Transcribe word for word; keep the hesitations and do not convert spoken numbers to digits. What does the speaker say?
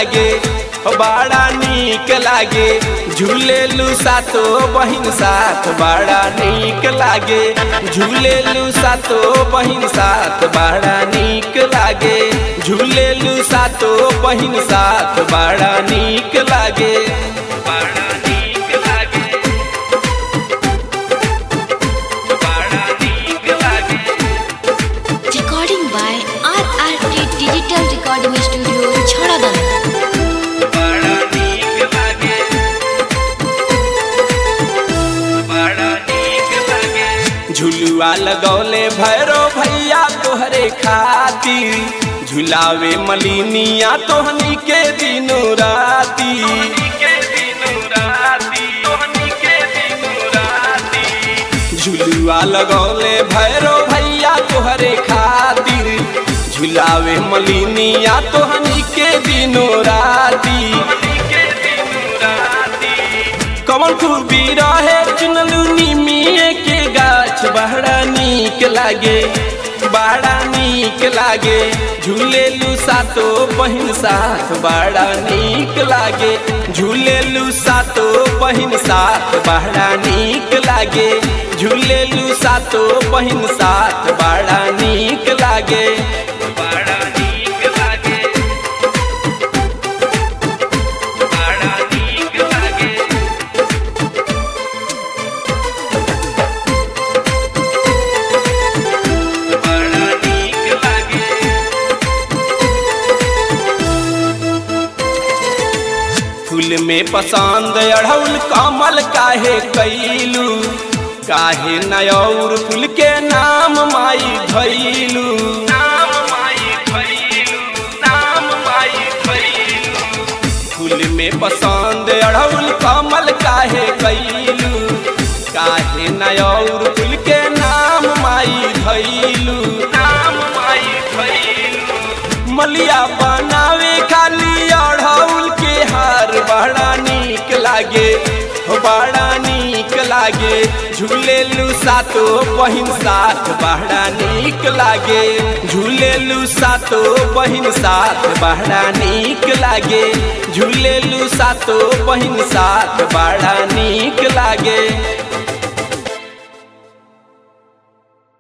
लागे बड़ा नीक लागे झूलेलू सातो बहिन साथ बड़ा नीक लागे झूलेलू सातो बहिन साथ बड़ा नीक लागे झूलेलू सातो बहिन साथ बड़ा नीक लागे बड़ा नीक लागे बड़ा नीक लागे। Recording by R R T Digital Recording Studio, Chharadan। झुलुआ लगौले भैरो भैया तोहरे खातिर झुलावे मलिनिया तोहनी के दिनो राती झुलुआ लगौले भैरो भैया तोहरे खातिर झुलावे मलिनिया तोहनी के दिनो राती कमल खूबी रहे चुनलू निमिये के गाछ बड़ा नीक लागे बड़ा नीक लागे झूलेलू सातो बहिन साथ बड़ा नीक लागे झूलेलू सातो बहिन साथ बड़ा नीक लागे झूलेलू सातो बहिन साथ बड़ा नीक लागे बड़ा नीक लागे बड़ा नीक लागे। फूल में पसंद अढ़ौल कमल काहे कैलू काहे नयौर फूल के नाम माई धैलू नाम माई धैलू नाम माई धैलू फूल में पसंद अढ़ौल कमल काहे कैलू काहे नयौर फूल के नाम माई धैलू नाम माई धैलू मलिया बनावे खाली अढ़ौल के हार बड़ा नीक लागे बड़ा नीक लागे झूलेलू सातो बहिन साथ बड़ा नीक लागे झूलेलू सातो बहिन साथ बड़ा नीक लागे झूलेलू सातो बहिन साथ बड़ा नीक लागे।